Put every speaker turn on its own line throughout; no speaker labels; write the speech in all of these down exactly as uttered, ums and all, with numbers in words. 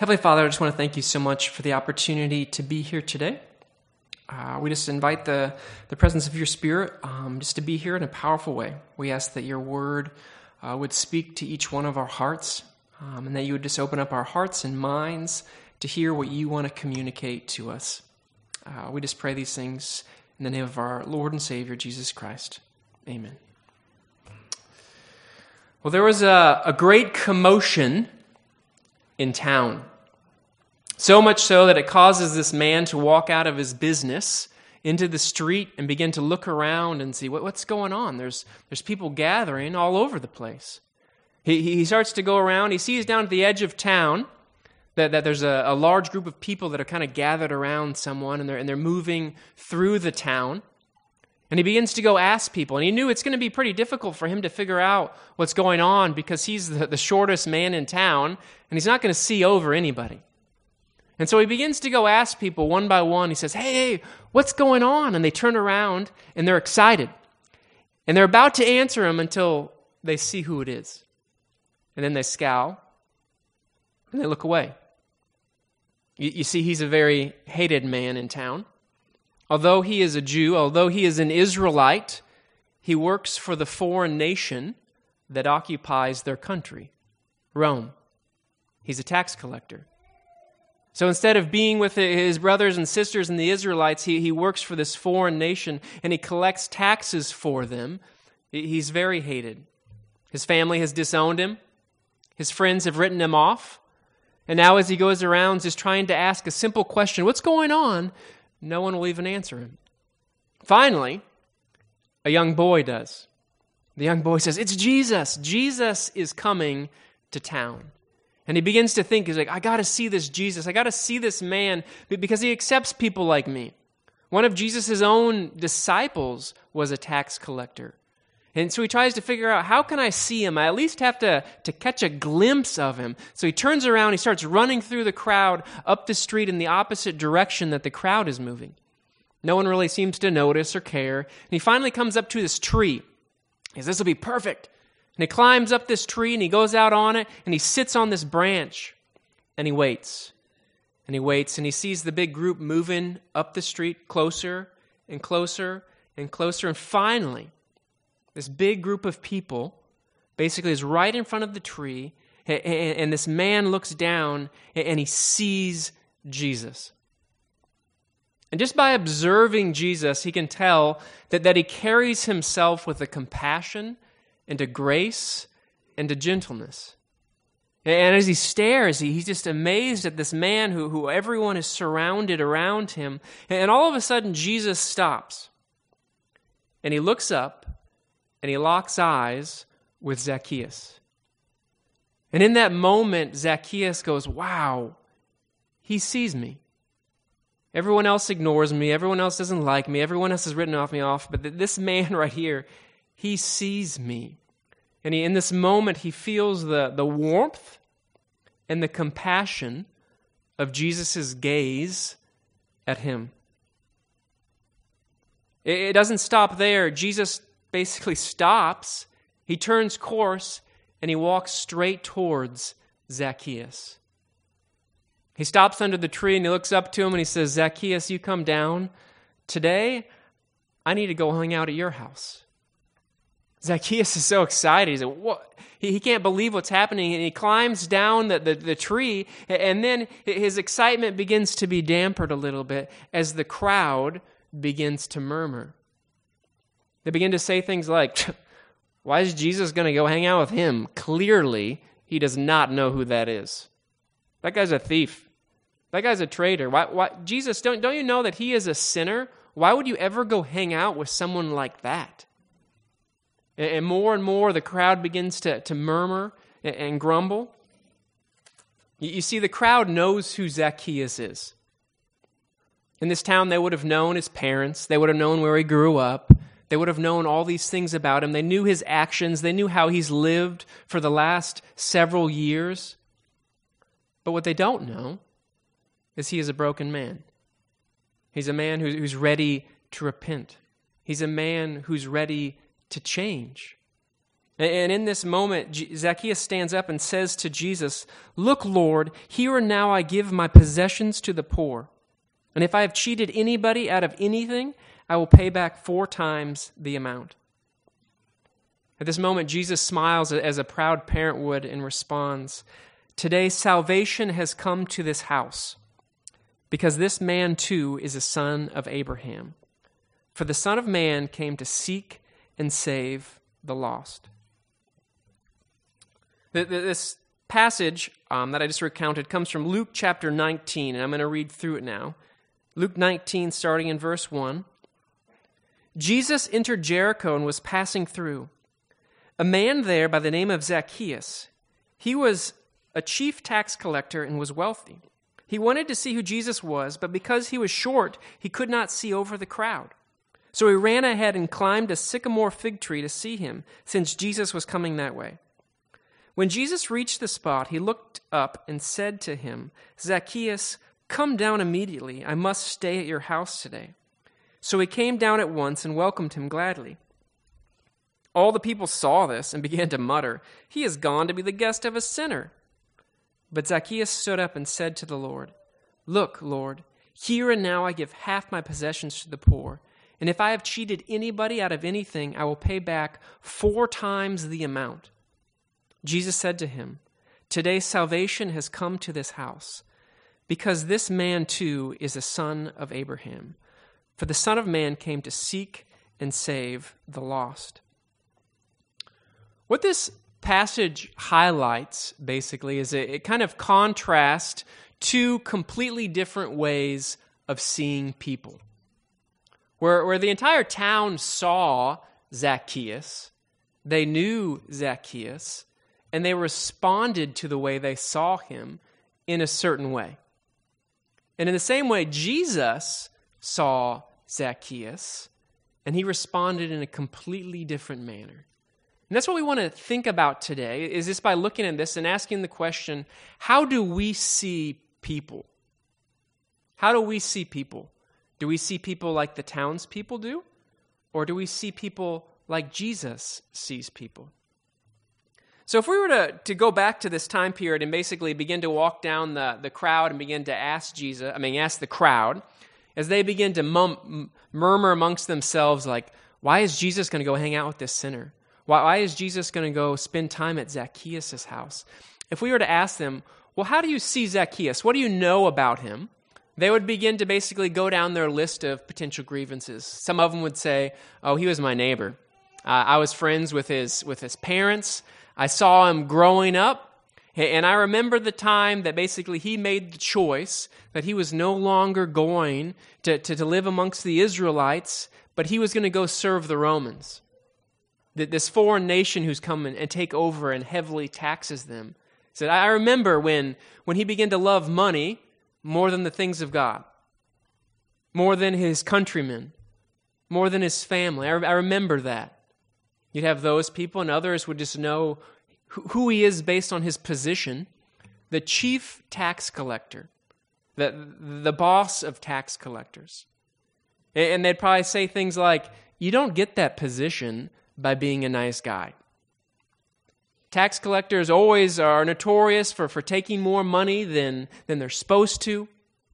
Heavenly Father, I just want to thank you so much for the opportunity to be here today. Uh, we just invite the, the presence of your Spirit um, just to be here in a powerful way. We ask that your word uh, would speak to each one of our hearts, um, and that you would just open up our hearts and minds to hear what you want to communicate to us. Uh, we just pray these things in the name of our Lord and Savior, Jesus Christ. Amen. Well, there was a, a great commotion in town. So much so that it causes this man to walk out of his business into the street and begin to look around and see what, what's going on. There's, there's people gathering all over the place. He, he starts to go around. He sees down at the edge of town that, that there's a, a large group of people that are kind of gathered around someone, and they're, and they're moving through the town. And he begins to go ask people. And he knew it's going to be pretty difficult for him to figure out what's going on because he's the, the shortest man in town, and he's not going to see over anybody. And so he begins to go ask people one by one. He says, hey, hey, what's going on? And they turn around, and they're excited. And they're about to answer him until they see who it is. And then they scowl, and they look away. You, you see, he's a very hated man in town. Although he is a Jew, although he is an Israelite, he works for the foreign nation that occupies their country, Rome. He's a tax collector. So instead of being with his brothers and sisters and the Israelites, he, he works for this foreign nation, and he collects taxes for them. He's very hated. His family has disowned him. His friends have written him off. And now as he goes around just trying to ask a simple question, what's going on? No one will even answer him. Finally, a young boy does. The young boy says, it's Jesus. Jesus is coming to town. And he begins to think, he's like, I got to see this Jesus. I got to see this man because he accepts people like me. One of Jesus' own disciples was a tax collector. And so he tries to figure out, how can I see him? I at least have to, to catch a glimpse of him. So he turns around, he starts running through the crowd up the street in the opposite direction that the crowd is moving. No one really seems to notice or care. And he finally comes up to this tree. He says, this will be perfect. And he climbs up this tree and he goes out on it and he sits on this branch and he waits. And he waits and he sees the big group moving up the street closer and closer and closer. And finally, this big group of people basically is right in front of the tree, and this man looks down and he sees Jesus. And just by observing Jesus, he can tell that, that he carries himself with a compassion and a grace and a gentleness. And as he stares, he, he's just amazed at this man who, who everyone is surrounded around him. And all of a sudden, Jesus stops. And he looks up, and he locks eyes with Zacchaeus. And in that moment, Zacchaeus goes, wow, he sees me. Everyone else ignores me. Everyone else doesn't like me. Everyone else has written off me off. But this man right here, he sees me. And he, in this moment, he feels the, the warmth and the compassion of Jesus' gaze at him. It, it doesn't stop there. Jesus basically stops, he turns course, and he walks straight towards Zacchaeus. He stops under the tree and he looks up to him and he says, Zacchaeus, you come down. Today, I need to go hang out at your house. Zacchaeus is so excited. He's like, what? He, he can't believe what's happening. And he climbs down the, the, the tree, and then his excitement begins to be dampened a little bit as the crowd begins to murmur. They begin to say things like, why is Jesus going to go hang out with him? Clearly, he does not know who that is. That guy's a thief. That guy's a traitor. Why, why, Jesus, don't, don't you know that he is a sinner? Why would you ever go hang out with someone like that? And, and more and more, the crowd begins to, to murmur and, and grumble. You, you see, the crowd knows who Zacchaeus is. In this town, they would have known his parents. They would have known where he grew up. They would have known all these things about him. They knew his actions. They knew how he's lived for the last several years. But what they don't know is he is a broken man. He's a man who's ready to repent. He's a man who's ready to change. And in this moment, Zacchaeus stands up and says to Jesus, "Look, Lord, here and now I give my possessions to the poor. And if I have cheated anybody out of anything, I will pay back four times the amount." At this moment, Jesus smiles as a proud parent would and responds, "Today salvation has come to this house, because this man too is a son of Abraham. For the Son of Man came to seek and save the lost." This passage um, that I just recounted comes from Luke chapter nineteen, and I'm going to read through it now. Luke nineteen, starting in verse one. Jesus entered Jericho and was passing through. A man there by the name of Zacchaeus, he was a chief tax collector and was wealthy. He wanted to see who Jesus was, but because he was short, he could not see over the crowd. So he ran ahead and climbed a sycamore fig tree to see him, since Jesus was coming that way. When Jesus reached the spot, he looked up and said to him, "Zacchaeus, come down immediately. I must stay at your house today." So he came down at once and welcomed him gladly. All the people saw this and began to mutter, "He has gone to be the guest of a sinner." But Zacchaeus stood up and said to the Lord, "Look, Lord, here and now I give half my possessions to the poor, and if I have cheated anybody out of anything, I will pay back four times the amount." Jesus said to him, "Today salvation has come to this house, because this man too is a son of Abraham. For the Son of Man came to seek and save the lost." What this passage highlights, basically, is a, it kind of contrasts two completely different ways of seeing people. Where, where the entire town saw Zacchaeus, they knew Zacchaeus, and they responded to the way they saw him in a certain way. And in the same way, Jesus saw Zacchaeus, and he responded in a completely different manner. And that's what we want to think about today, is just by looking at this and asking the question, how do we see people? How do we see people? Do we see people like the townspeople do? Or do we see people like Jesus sees people? So if we were to, to go back to this time period and basically begin to walk down the, the crowd and begin to ask Jesus, I mean, ask the crowd, as they begin to mum, murmur amongst themselves like, why is Jesus going to go hang out with this sinner? Why, why is Jesus going to go spend time at Zacchaeus' house? If we were to ask them, well, how do you see Zacchaeus? What do you know about him? They would begin to basically go down their list of potential grievances. Some of them would say, oh, he was my neighbor. Uh, I was friends with his with his parents. I saw him growing up, and I remember the time that basically he made the choice that he was no longer going to, to, to live amongst the Israelites, but he was going to go serve the Romans. This foreign nation who's come and take over and heavily taxes them. He said, I remember when, when he began to love money more than the things of God, more than his countrymen, more than his family. I, I remember that. You'd have those people, and others would just know who he is based on his position. The chief tax collector, the, the boss of tax collectors. And they'd probably say things like, you don't get that position by being a nice guy. Tax collectors always are notorious for, for taking more money than, than they're supposed to.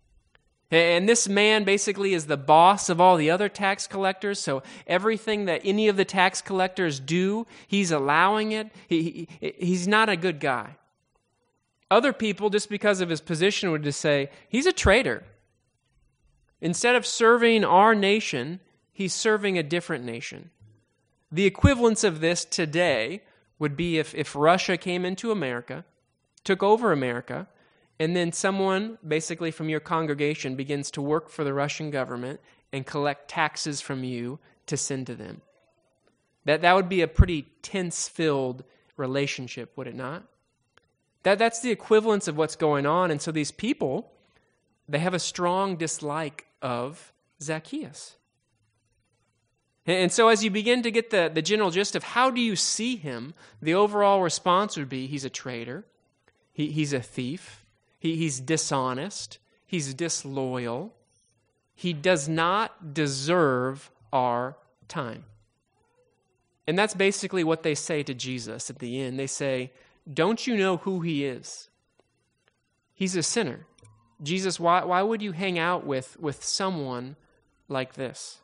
And this man basically is the boss of all the other tax collectors, so everything that any of the tax collectors do, he's allowing it. He, he, he's not a good guy. Other people, just because of his position, would just say, he's a traitor. Instead of serving our nation, he's serving a different nation. The equivalence of this today would be if, if Russia came into America, took over America, and then someone, basically from your congregation, begins to work for the Russian government and collect taxes from you to send to them. That that would be a pretty tense-filled relationship, would it not? That That's the equivalence of what's going on. And so these people, they have a strong dislike of Zacchaeus. And so as you begin to get the, the general gist of how do you see him, the overall response would be he's a traitor, he, he's a thief, He, he's dishonest. He's disloyal. He does not deserve our time. And that's basically what they say to Jesus at the end. They say, don't you know who he is? He's a sinner. Jesus, why, why would you hang out with, with someone like this?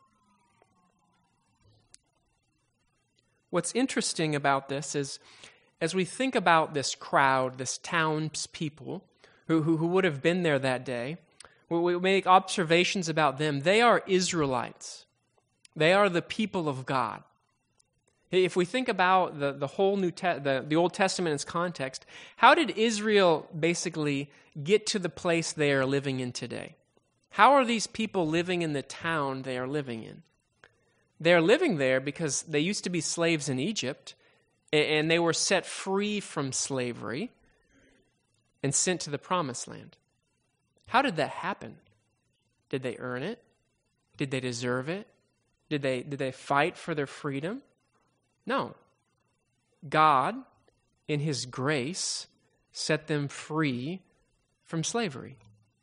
What's interesting about this is, as we think about this crowd, this townspeople who, who, who would have been there that day, we make observations about them. They are Israelites. They are the people of God. If we think about the, the whole New Te- the, the Old Testament in its context, how did Israel basically get to the place they are living in today? How are these people living in the town they are living in? They are living there because they used to be slaves in Egypt, and they were set free from slavery and sent to the Promised Land. How did that happen? Did they earn it? Did they deserve it? Did they, did they fight for their freedom? No. God, in his grace, set them free from slavery.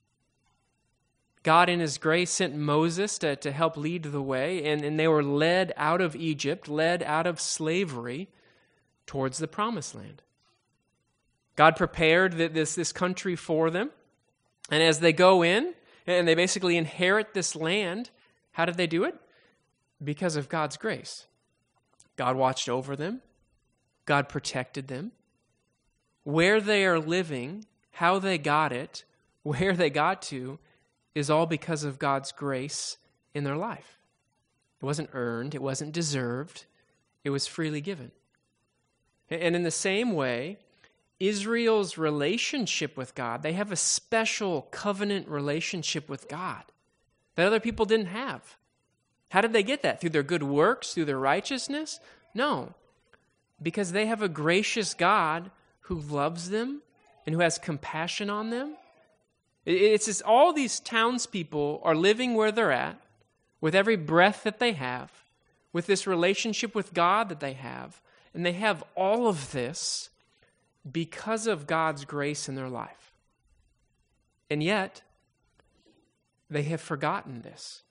God, in his grace, sent Moses to, to help lead the way, and, and they were led out of Egypt, led out of slavery towards the Promised Land. God prepared this, this country for them, and as they go in, and they basically inherit this land, how did they do it? Because of God's grace. God watched over them. God protected them. Where they are living, how they got it, where they got to, is all because of God's grace in their life. It wasn't earned. It wasn't deserved. It was freely given. And in the same way, Israel's relationship with God, they have a special covenant relationship with God that other people didn't have. How did they get that? Through their good works? Through their righteousness? No. Because they have a gracious God who loves them and who has compassion on them. It's just all these townspeople are living where they're at, with every breath that they have, with this relationship with God that they have. And they have all of this because of God's grace in their life. And yet, they have forgotten this.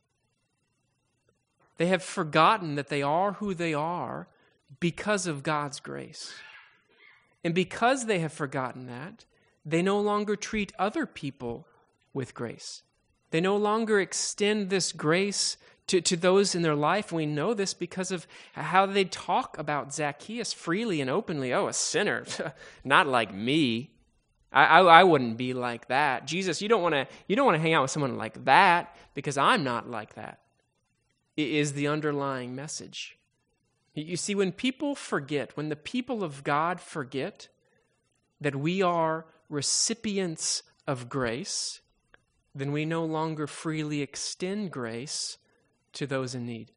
They have forgotten that they are who they are because of God's grace. And because they have forgotten that, they no longer treat other people with grace. They no longer extend this grace to, to those in their life. We know this because of how they talk about Zacchaeus freely and openly. Oh, a sinner, not like me. I, I, I wouldn't be like that. Jesus, you don't want to you don't want to hang out with someone like that because I'm not like that. It is the underlying message. You see, when people forget, when the people of God forget that we are recipients of grace, then we no longer freely extend grace to those in need.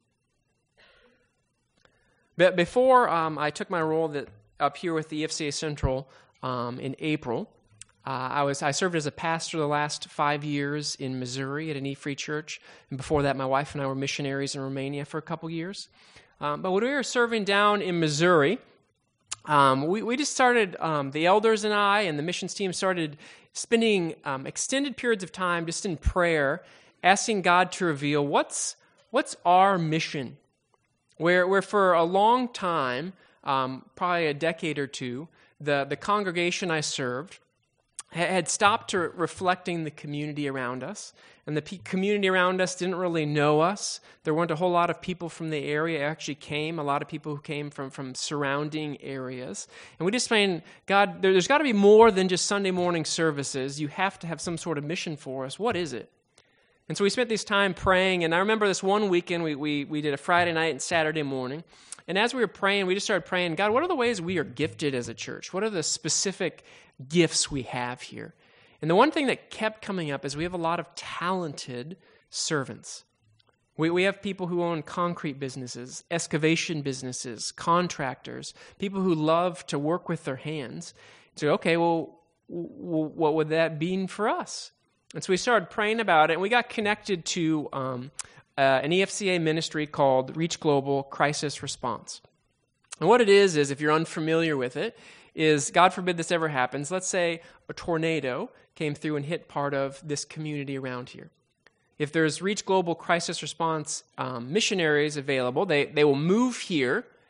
But before um, I took my role that, up here with the E F C A Central um, in April, uh, I was I served as a pastor the last five years in Missouri at an E-Free church, and before that, my wife and I were missionaries in Romania for a couple years. Um, but when we were serving down in Missouri, um, we, we just started, um, the elders and I and the missions team started spending um, extended periods of time just in prayer, asking God to reveal what's what's our mission. Where, where for a long time, um, probably a decade or two, the, the congregation I served had stopped to reflecting the community around us. And the p- community around us didn't really know us. There weren't a whole lot of people from the area actually came, a lot of people who came from, from surrounding areas. And we just saying, God, there, there's got to be more than just Sunday morning services. You have to have some sort of mission for us. What is it? And so we spent this time praying, and I remember this one weekend, we, we, we did a Friday night and Saturday morning. And as we were praying, we just started praying, God, what are the ways we are gifted as a church? What are the specific gifts we have here? And the one thing that kept coming up is we have a lot of talented servants. We, we have people who own concrete businesses, excavation businesses, contractors, people who love to work with their hands. So, okay, well, w- what would that mean for us? And so we started praying about it, and we got connected to um, uh, an E F C A ministry called Reach Global Crisis Response. And what it is, is if you're unfamiliar with it, is, God forbid this ever happens, let's say a tornado came through and hit part of this community around here. If there's Reach Global Crisis Response um, missionaries available, they, they will move here,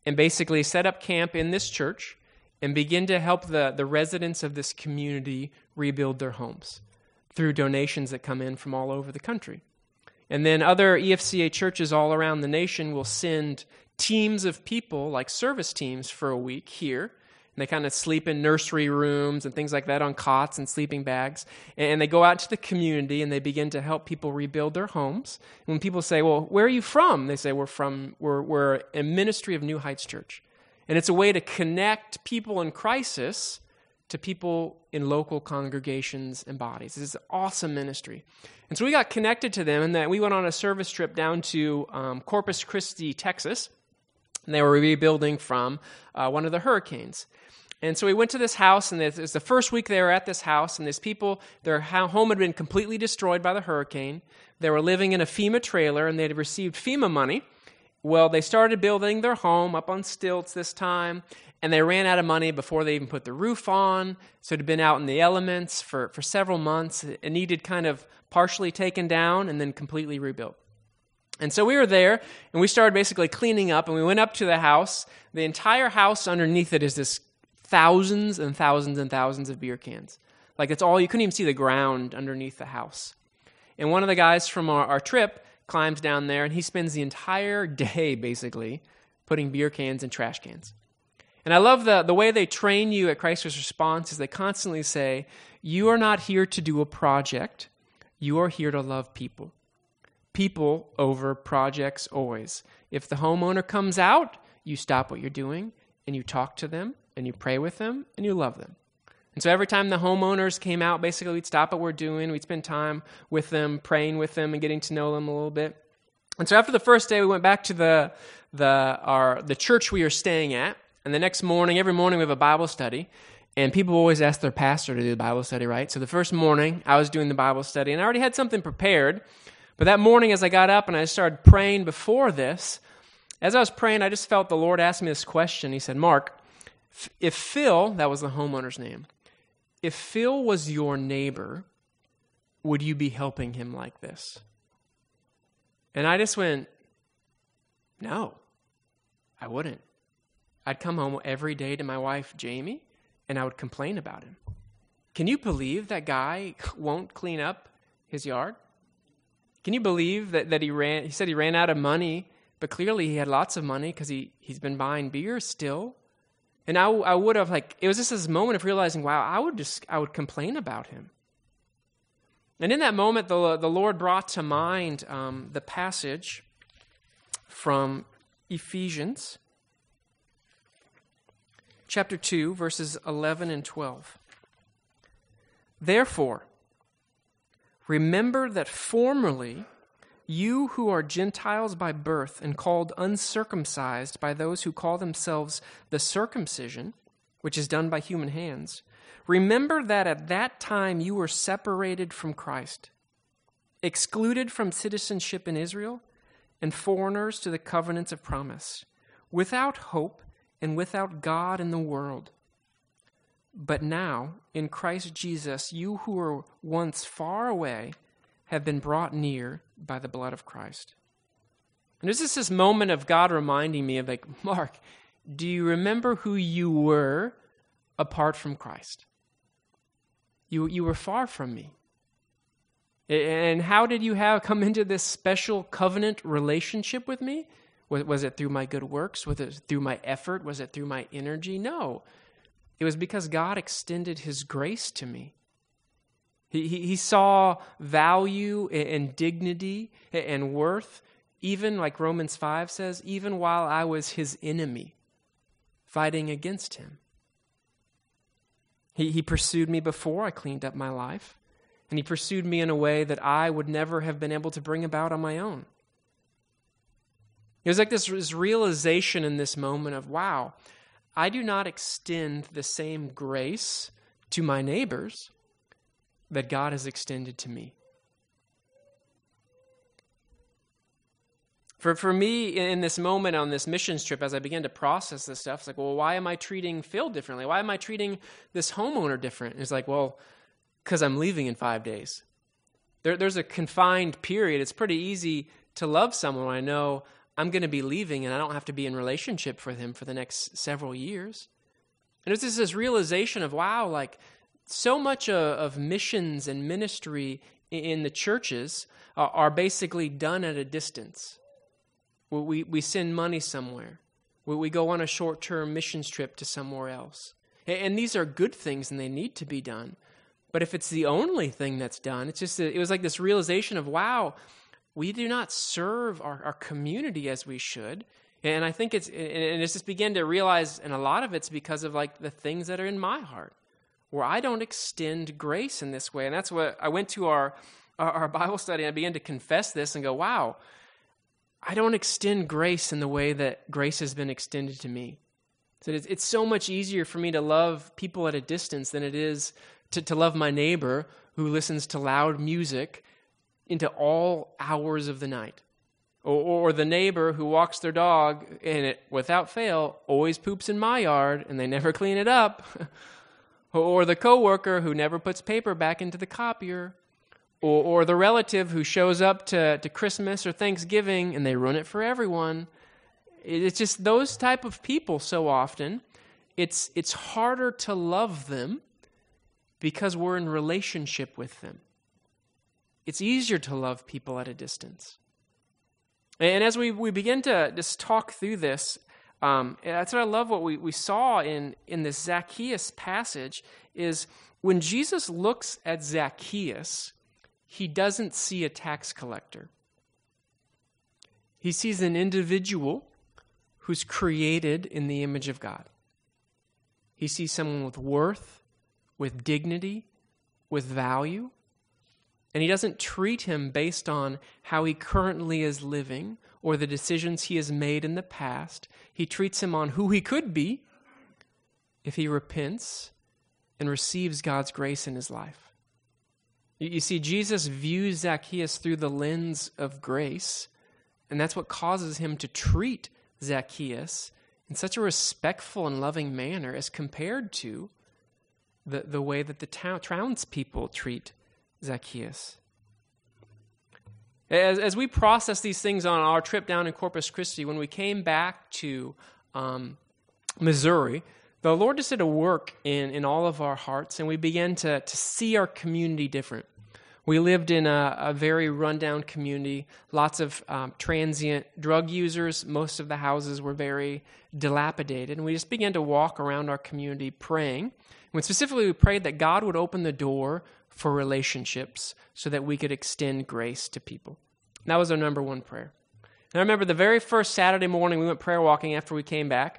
and basically set up camp in this church and begin to help the, the residents of this community rebuild their homes through donations that come in from all over the country. And then other E F C A churches all around the nation will send teams of people, like service teams, for a week here. And they kind of sleep in nursery rooms and things like that on cots and sleeping bags. And they go out to the community and they begin to help people rebuild their homes. And when people say, well, where are you from? They say, we're from, we're, we're a ministry of New Heights Church. And it's a way to connect people in crisis to people in local congregations and bodies. This is an awesome ministry. And so we got connected to them, and then we went on a service trip down to um, Corpus Christi, Texas. And they were rebuilding from uh, one of the hurricanes. And so we went to this house, and it was the first week they were at this house, and these people, their home had been completely destroyed by the hurricane. They were living in a FEMA trailer, and they had received FEMA money. Well, they started building their home up on stilts this time, and they ran out of money before they even put the roof on, so it had been out in the elements for, for several months. It needed kind of partially taken down and then completely rebuilt. And so we were there, and we started basically cleaning up, and we went up to the house. The entire house underneath it is this thousands and thousands and thousands of beer cans. Like, it's all, you couldn't even see the ground underneath the house. And one of the guys from our, our trip climbs down there, and he spends the entire day, basically, putting beer cans in trash cans. And I love the, the way they train you at Christ's Response is they constantly say, you are not here to do a project. You are here to love people. People over projects always. If the homeowner comes out, you stop what you're doing, and you talk to them, and you pray with them, and you love them. And so every time the homeowners came out, basically we'd stop what we're doing, we'd spend time with them, praying with them, and getting to know them a little bit. And so after the first day, we went back to the the our the church we were staying at, and the next morning, every morning we have a Bible study, and people always ask their pastor to do the Bible study, right? So the first morning, I was doing the Bible study, and I already had something prepared. But that morning, as I got up and I started praying before this, as I was praying, I just felt the Lord ask me this question. He said, Mark, if Phil, that was the homeowner's name, if Phil was your neighbor, would you be helping him like this? And I just went, no, I wouldn't. I'd come home every day to my wife, Jamie, and I would complain about him. Can you believe that guy won't clean up his yard? Can you believe that, that he ran, he said he ran out of money, but clearly he had lots of money because he, he's been buying beer still. And I, I would have, like, it was just this moment of realizing, wow, I would just, I would complain about him. And in that moment, the, the Lord brought to mind um, the passage from Ephesians chapter two, verses eleven and twelve. Therefore, remember that formerly you who are Gentiles by birth and called uncircumcised by those who call themselves the circumcision, which is done by human hands, remember that at that time you were separated from Christ, excluded from citizenship in Israel, and foreigners to the covenants of promise, without hope and without God in the world. But now, in Christ Jesus, you who were once far away have been brought near by the blood of Christ. And there's just this moment of God reminding me of, like, Mark, do you remember who you were apart from Christ? You, you were far from me. And how did you have come into this special covenant relationship with me? Was, was it through my good works? Was it through my effort? Was it through my energy? No. It was because God extended his grace to me. He, he, he saw value and dignity and worth, even like Romans five says, even while I was his enemy, fighting against him. He, he pursued me before I cleaned up my life, and he pursued me in a way that I would never have been able to bring about on my own. It was like this, this realization in this moment of, wow, I do not extend the same grace to my neighbors that God has extended to me. For for me, in this moment on this missions trip, as I began to process this stuff, it's like, well, why am I treating Phil differently? Why am I treating this homeowner different? And it's like, well, because I'm leaving in five days. There, there's a confined period. It's pretty easy to love someone when I know I'm going to be leaving and I don't have to be in relationship with him for the next several years. And it's just this realization of, wow, like so much of, of missions and ministry in the churches are, are basically done at a distance. We, we send money somewhere. We, we go on a short-term missions trip to somewhere else. And, and these are good things and they need to be done. But if it's the only thing that's done, it's just, a, it was like this realization of, wow, we do not serve our, our community as we should. And I think it's, and it's just began to realize, and a lot of it's because of like the things that are in my heart, where I don't extend grace in this way. And that's what I went to our, our, our Bible study and I began to confess this and go, wow, I don't extend grace in the way that grace has been extended to me. So it's, it's so much easier for me to love people at a distance than it is to, to love my neighbor who listens to loud music into all hours of the night. Or, or the neighbor who walks their dog and it, without fail, always poops in my yard and they never clean it up. Or the coworker who never puts paper back into the copier. Or, or the relative who shows up to, to Christmas or Thanksgiving and they ruin it for everyone. It's just those type of people so often. It's, it's harder to love them because we're in relationship with them. It's easier to love people at a distance. And as we, we begin to just talk through this, um, that's what I love what we, we saw in, in this Zacchaeus passage is when Jesus looks at Zacchaeus, he doesn't see a tax collector. He sees an individual who's created in the image of God. He sees someone with worth, with dignity, with value. And he doesn't treat him based on how he currently is living or the decisions he has made in the past. He treats him on who he could be if he repents and receives God's grace in his life. You see, Jesus views Zacchaeus through the lens of grace, and that's what causes him to treat Zacchaeus in such a respectful and loving manner as compared to the, the way that the town, townspeople treat Zacchaeus. As, as we process these things on our trip down in Corpus Christi, when we came back to um, Missouri, the Lord just did a work in, in all of our hearts, and we began to, to see our community different. We lived in a, a very rundown community, lots of um, transient drug users. Most of the houses were very dilapidated, and we just began to walk around our community praying. When specifically we prayed that God would open the door for relationships so that we could extend grace to people. And that was our number one prayer. And I remember the very first Saturday morning we went prayer walking after we came back.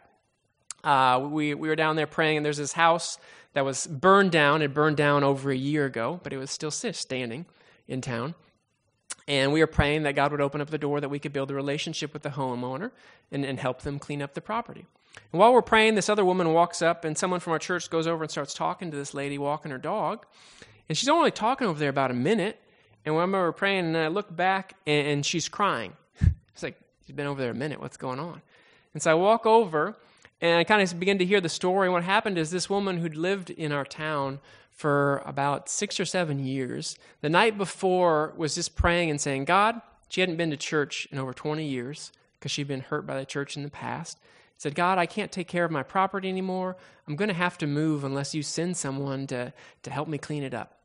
Uh, we, we were down there praying, and there's this house that was burned down. It burned down over a year ago, but it was still standing in town. And we were praying that God would open up the door that we could build a relationship with the homeowner and, and help them clean up the property. And while we're praying, this other woman walks up, and someone from our church goes over and starts talking to this lady walking her dog. And she's only talking over there about a minute. And when I remember praying, and I look back, and, and she's crying. It's like, she's been over there a minute. What's going on? And so I walk over, and I kind of begin to hear the story. And what happened is this woman who'd lived in our town for about six or seven years, the night before was just praying and saying, God, she hadn't been to church in over twenty years because she'd been hurt by the church in the past. Said, God, I can't take care of my property anymore. I'm going to have to move unless you send someone to, to help me clean it up.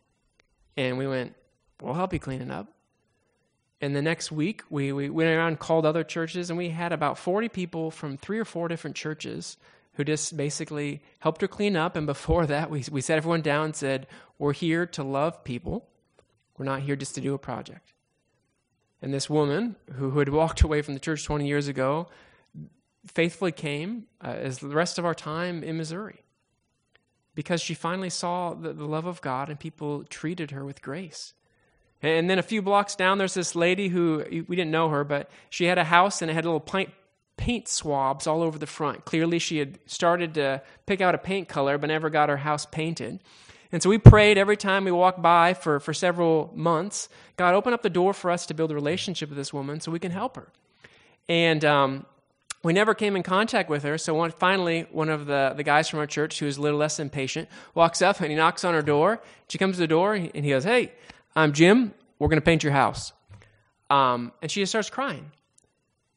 And we went, we'll help you clean it up. And the next week, we, we went around and called other churches, and we had about forty people from three or four different churches who just basically helped her clean up. And before that, we, we sat everyone down and said, we're here to love people. We're not here just to do a project. And this woman who, who had walked away from the church twenty years ago faithfully came uh, as the rest of our time in Missouri because she finally saw the, the love of God and people treated her with grace. And then a few blocks down, there's this lady who, we didn't know her, but she had a house and it had little paint, paint swabs all over the front. Clearly she had started to pick out a paint color but never got her house painted. And so we prayed every time we walked by for, for several months, God, open up the door for us to build a relationship with this woman so we can help her. And um, we never came in contact with her, so one, finally one of the, the guys from our church, who is a little less impatient, walks up and he knocks on her door. She comes to the door and he goes, hey, I'm Jim. We're going to paint your house. Um, and she just starts crying.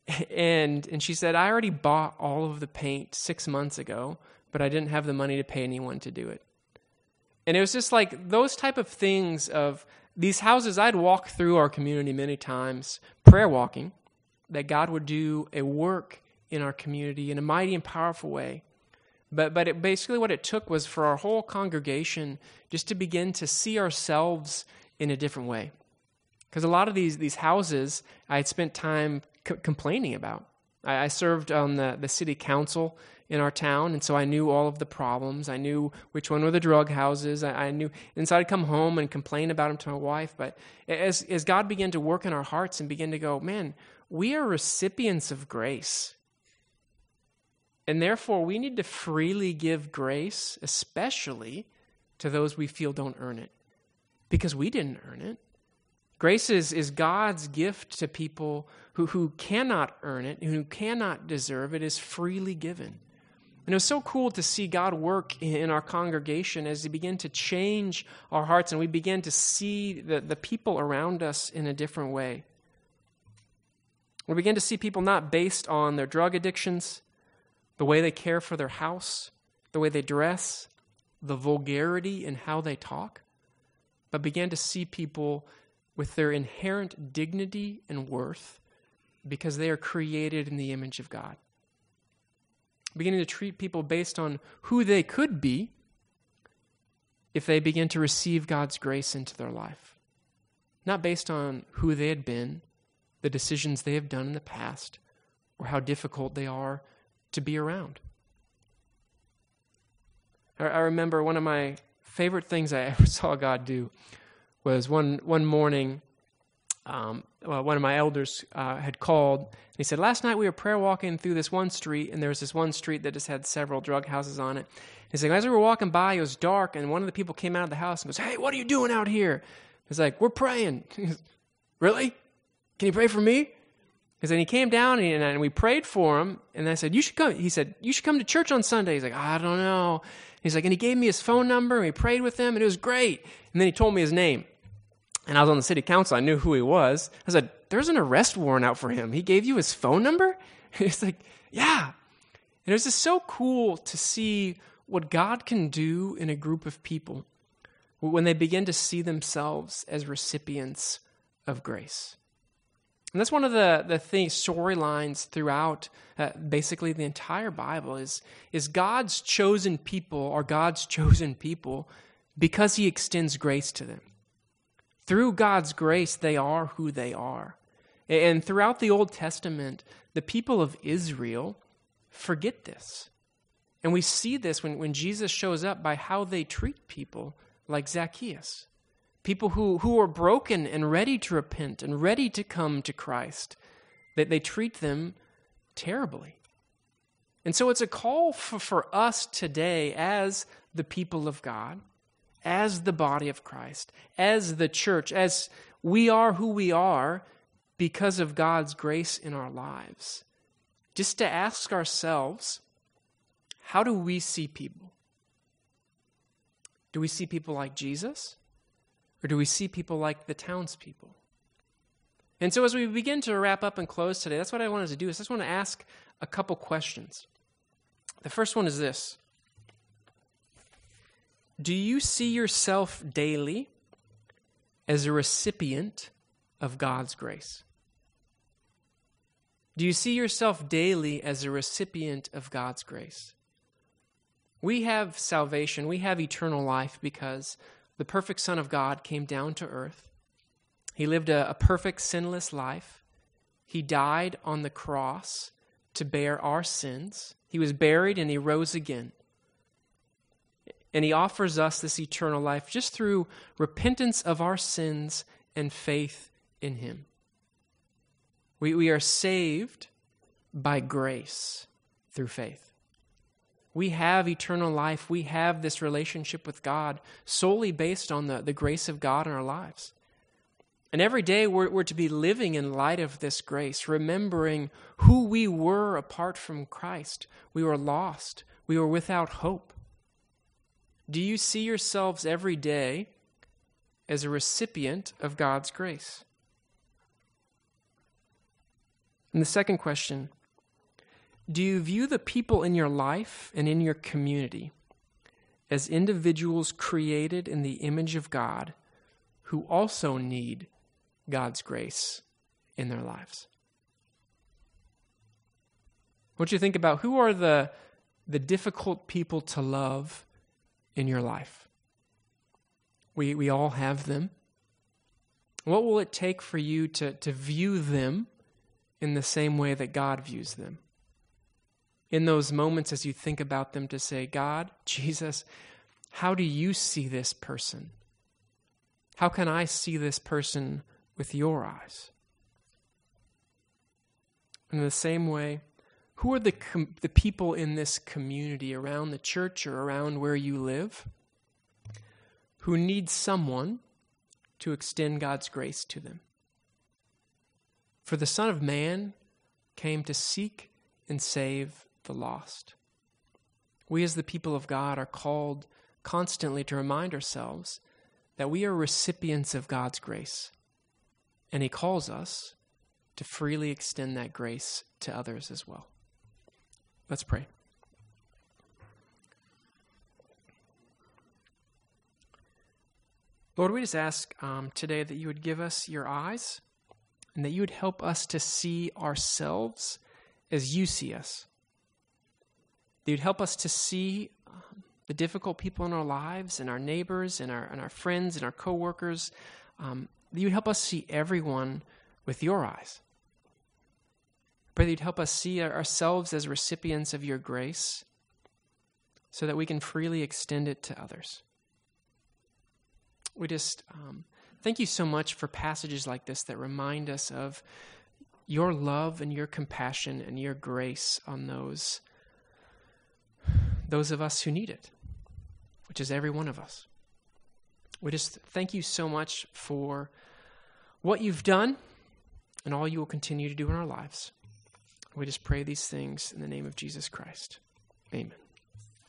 And and she said, I already bought all of the paint six months ago, but I didn't have the money to pay anyone to do it. And it was just like those type of things of these houses I'd walk through our community many times, prayer walking, that God would do a work in our community in a mighty and powerful way. But but it, basically what it took was for our whole congregation just to begin to see ourselves in a different way. Because a lot of these these houses I had spent time c- complaining about. I, I served on the, the city council in our town, and so I knew all of the problems. I knew which one were the drug houses. I, I knew, and so I'd come home and complain about them to my wife. But as as God began to work in our hearts and begin to go, man, we are recipients of grace. And therefore, we need to freely give grace, especially to those we feel don't earn it, because we didn't earn it. Grace is, is God's gift to people who, who cannot earn it, who cannot deserve it, is freely given. And it was so cool to see God work in our congregation as He began to change our hearts and we began to see the, the people around us in a different way. We began to see people not based on their drug addictions, the way they care for their house, the way they dress, the vulgarity in how they talk, but began to see people with their inherent dignity and worth because they are created in the image of God. Beginning to treat people based on who they could be if they begin to receive God's grace into their life. Not based on who they had been, the decisions they have done in the past, or how difficult they are to be around. I, I remember one of my favorite things I ever saw God do was one one morning, um, well, one of my elders uh, had called, and he said, last night we were prayer walking through this one street, and there was this one street that just had several drug houses on it. He said, as we were walking by, it was dark, and one of the people came out of the house and goes, hey, what are you doing out here? He's like, we're praying. Really? Can you pray for me? Because then he came down and, and we prayed for him. And I said, you should come. He said, you should come to church on Sunday. He's like, I don't know. He's like, and he gave me his phone number and we prayed with him and it was great. And then he told me his name. And I was on the city council. I knew who he was. I said, there's an arrest warrant out for him. He gave you his phone number? He's like, yeah. And it was just so cool to see what God can do in a group of people when they begin to see themselves as recipients of grace. And that's one of the, the things, storylines throughout uh, basically the entire Bible is, is God's chosen people are God's chosen people because He extends grace to them. Through God's grace, they are who they are. And throughout the Old Testament, the people of Israel forget this. And we see this when, when Jesus shows up by how they treat people like Zacchaeus. People who, who are broken and ready to repent and ready to come to Christ, that they treat them terribly. And so it's a call for, for us today as the people of God, as the body of Christ, as the church, as we are who we are because of God's grace in our lives. Just to ask ourselves, how do we see people? Do we see people like Jesus? Or do we see people like the townspeople? And so as we begin to wrap up and close today, that's what I wanted to do, is I just want to ask a couple questions. The first one is this. Do you see yourself daily as a recipient of God's grace? Do you see yourself daily as a recipient of God's grace? We have salvation, we have eternal life because the perfect Son of God came down to earth. He lived a, a perfect, sinless life. He died on the cross to bear our sins. He was buried and He rose again. And He offers us this eternal life just through repentance of our sins and faith in Him. We, we are saved by grace through faith. We have eternal life. We have this relationship with God solely based on the, the grace of God in our lives. And every day we're, we're to be living in light of this grace, remembering who we were apart from Christ. We were lost. We were without hope. Do you see yourselves every day as a recipient of God's grace? And the second question, do you view the people in your life and in your community as individuals created in the image of God who also need God's grace in their lives? What you think about who are the, the difficult people to love in your life? We, we all have them. What will it take for you to, to view them in the same way that God views them? In those moments as you think about them, to say, God, Jesus, how do you see this person? How can I see this person with your eyes? In the same way, who are the com- the people in this community around the church or around where you live who need someone to extend God's grace to them? For the Son of Man came to seek and save the lost. We as the people of God are called constantly to remind ourselves that we are recipients of God's grace, and He calls us to freely extend that grace to others as well. Let's pray. Lord, we just ask um, today that you would give us your eyes and that you would help us to see ourselves as you see us. That you'd help us to see um, the difficult people in our lives and our neighbors and our, and our friends and our coworkers. Um, that you'd help us see everyone with your eyes. Pray that you'd help us see ourselves as recipients of your grace so that we can freely extend it to others. We just um, thank you so much for passages like this that remind us of your love and your compassion and your grace on those, those of us who need it, which is every one of us. We just thank you so much for what you've done and all you will continue to do in our lives. We just pray these things in the name of Jesus Christ. Amen.